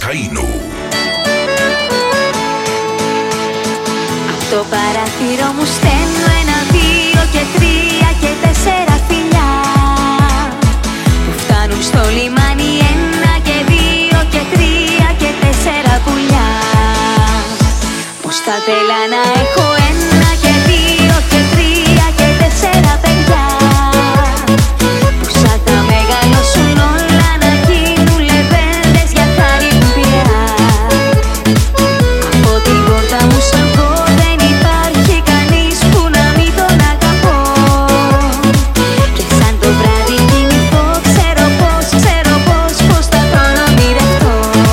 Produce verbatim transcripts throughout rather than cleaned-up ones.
Vascaíno. Απ' το παράθυρο μου στέλνω ένα, δύο και τρία και τέσσερα φιλιά που φτάνουν στο λιμάνι. Ένα και δύο και τρία και τέσσερα πουλιά. Πως θα θέλα να έχω ένα και δύο και τρία και τέσσερα παιδιά που σαν θα μεγαλώσουν όλα να γίνουν λεβέντες για χάρη του Πειραιά. Από την πόρτα μου σαν πω δεν υπάρχει κανείς που να μην τον αγαπώ και σαν το βράδυ κοιμηθώ ξέρω πως, ξέρω πως, πως θα τον ονειρευτώ.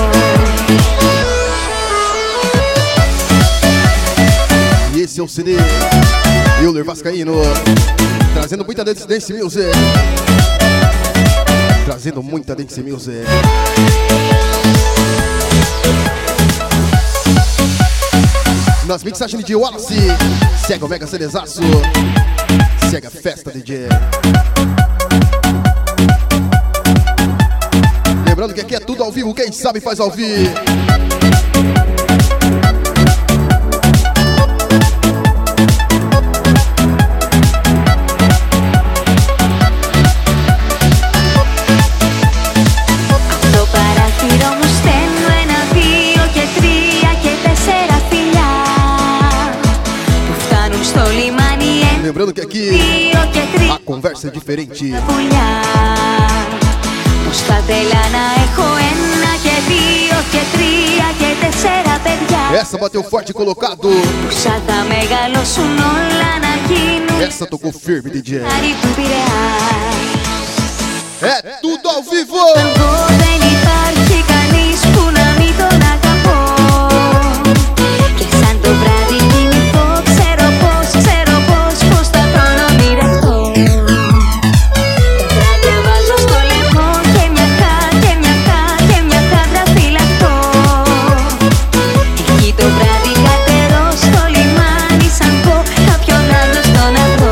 E esse é o C D Euler Vascaíno, trazendo muita dance music, trazendo muita dance music. Nas mixagens de Wallace, segue o Mega Celezaço, segue a festa D J. Lembrando que aqui é tudo ao vivo, quem sabe faz ao vivo. Lembrando que aqui a conversa é diferente. Πως θα θέλα να έχω ένα και δύο και τρία και τέσσερα παιδιά. Essa bateu forte colocado. Που σαν θα μεγαλώσουν όλα να γίνουν. Essa tocou firme, D J. Χάρη του Πειραιά. É tudo ao vivo. Εγώ δεν υπάρχει κανείς που να μην τον αγαπώ και σαν το βράδυ κοιμηθώ ξέρω πως, ξέρω πως, πως θα τον ονειρευτώ. Τα βράδια βάζω στο λαιμό και μια χά, και μια χά, και μια χάντρα φυλακτώ. Εκεί το βράδυ κατερώ στο λιμάνι σαν πω κάποιον άλλο στον αυρό.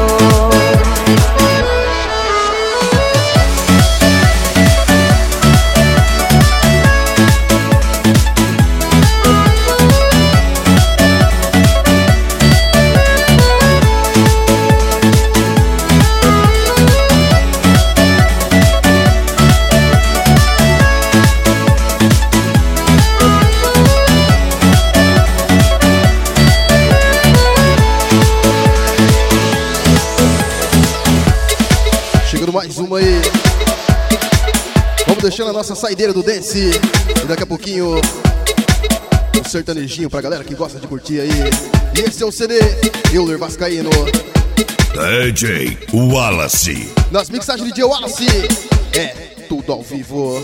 Mais uma aí. Vamos deixando a nossa saideira do dance. E daqui a pouquinho um sertanejinho pra galera que gosta de curtir aí. E esse é o C D Euler Vascaíno. D J Wallace. Nas mixagens de D J Wallace. É tudo ao vivo.